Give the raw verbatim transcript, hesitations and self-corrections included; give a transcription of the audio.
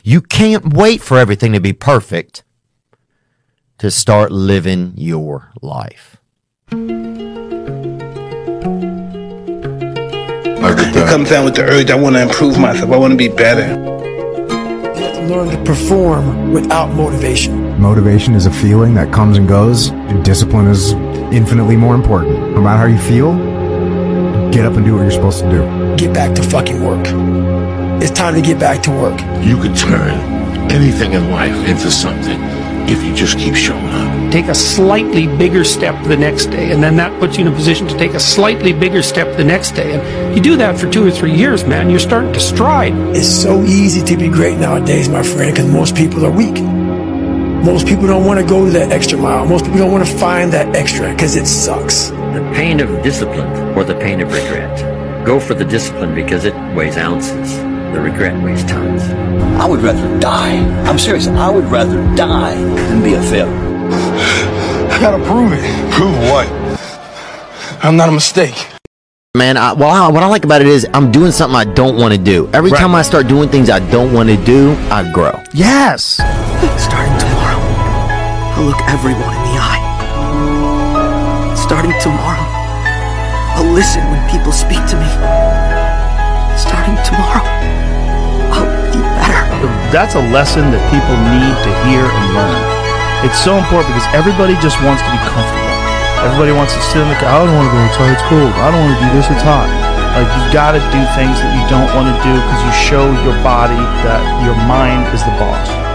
You can't wait for everything to be perfect to start living your life. It comes down with the urge. I want to improve myself. I want to be better. You have to learn to perform without motivation. Motivation is a feeling that comes and goes. Discipline is infinitely more important. No matter how you feel, get up and do what you're supposed to do. Get back to fucking work. It's time to get back to work. You could turn anything in life into something if you just keep showing up. Take a slightly bigger step the next day, and then that puts you in a position to take a slightly bigger step the next day. And you do that for two or three years, man, you're starting to stride. It's so easy to be great nowadays, my friend, because most people are weak. Most people don't want to go to that extra mile. Most people don't want to find that extra because it sucks. The pain of discipline or the pain of regret. Go for the discipline because it weighs ounces. The regret weighs tons. I would rather die. I'm serious. I would rather die than be a failure. I gotta prove it. Prove what? I'm not a mistake. Man, I, well, I, what I like about it is I'm doing something I don't want to do. Every right. time I start doing things I don't want to do, I grow. Yes. Starting tomorrow, I'll look everyone in the eye. Starting tomorrow, I'll listen when people speak to me. Starting tomorrow, I'll be better. That's a lesson that people need to hear and learn. It's so important because everybody just wants to be comfortable. Everybody wants to sit in the car. I don't want to go outside, it's cold. I don't want to do this, it's hot. Like, you've got to do things that you don't want to do because you show your body that your mind is the boss.